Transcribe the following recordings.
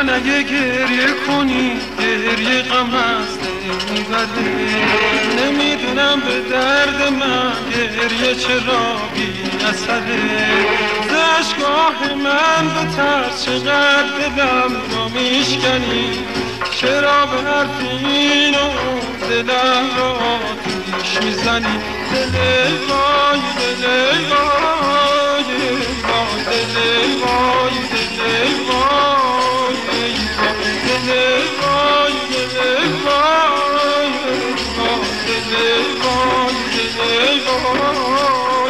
میگن اگه گریه کنی گریه غم از دل میبره، نمیدونم به درد من گریه چرا بی اثره. ز اشکاه من به ترس چقدر دلم رو میشکنی، چرا به حرف این و دلم رو آتیش میزنی. دل وای دل وای وای دل وای دل وای دل وای دل وای دل وای دل وای.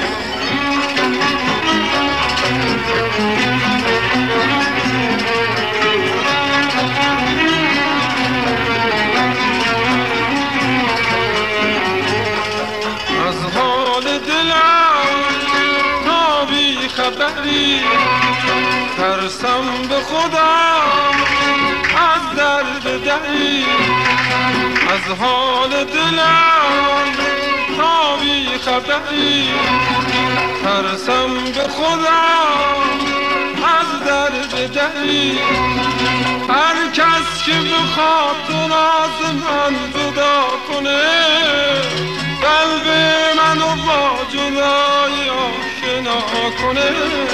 از حال دلم تا بی خبری، ترسم به خودم از درد دری. از حال دلم تا بی خبری، ترسم به خودم از درد دری. هر کس که بخواد تو راز من جدا کنه، قلب منو با جدایی آشنا کنه.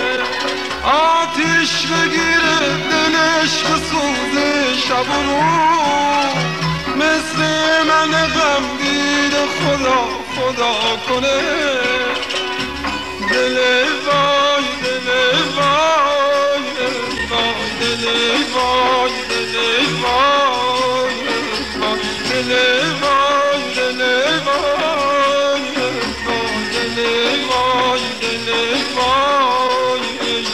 آتیش بگیره دلش به سوز شب و روز، مثل من غمگین خدا خدا کنه. دل وای دل وای وای دل وای دل وای دل وای دل وای دل وای دل وای.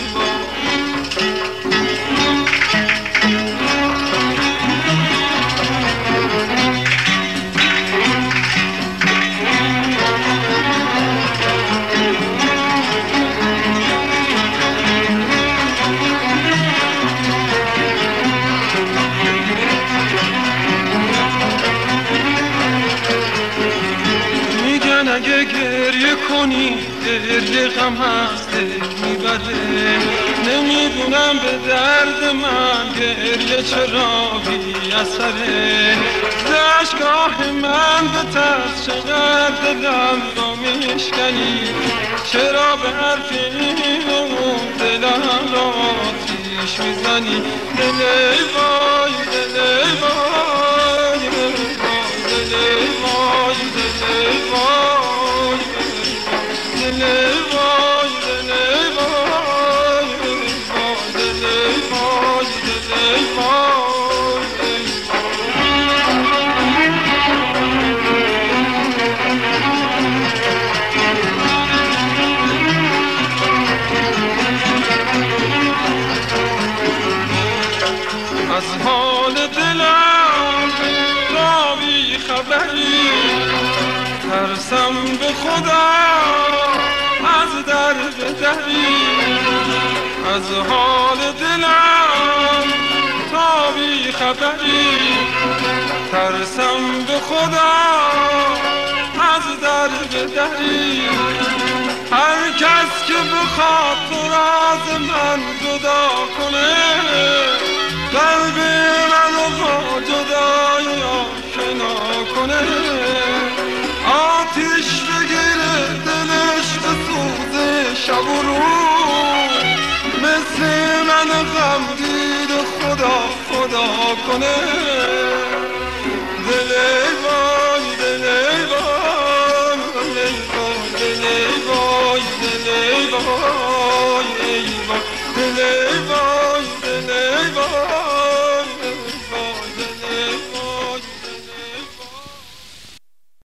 اگه گریه کنی گریه غم از دل میبره، نمیدونم به درد من گریه چرا بی اثره. ز اشکاه من به ترس چقدر دلم رو میشکنی، چرا به حرف این و دلم رو آتیش میزنی. دل وای دل وای دل وای دل وای دل وای دل وای دل وای دل وای. از حال دلم را بی خبری، ترسم به خدا از درد دری. از حال دلم تا بی خبری، ترسم به خدا از درد دری. هر کس که بخواد تو راز من جدا کنه، قلب منو با جدایی آشنا کنه. آتیش بگیره دلش به سوز شب و روز، مثل من غمگین خدا خدا کنه. دل وای دل وای دل وای دل وای دل وای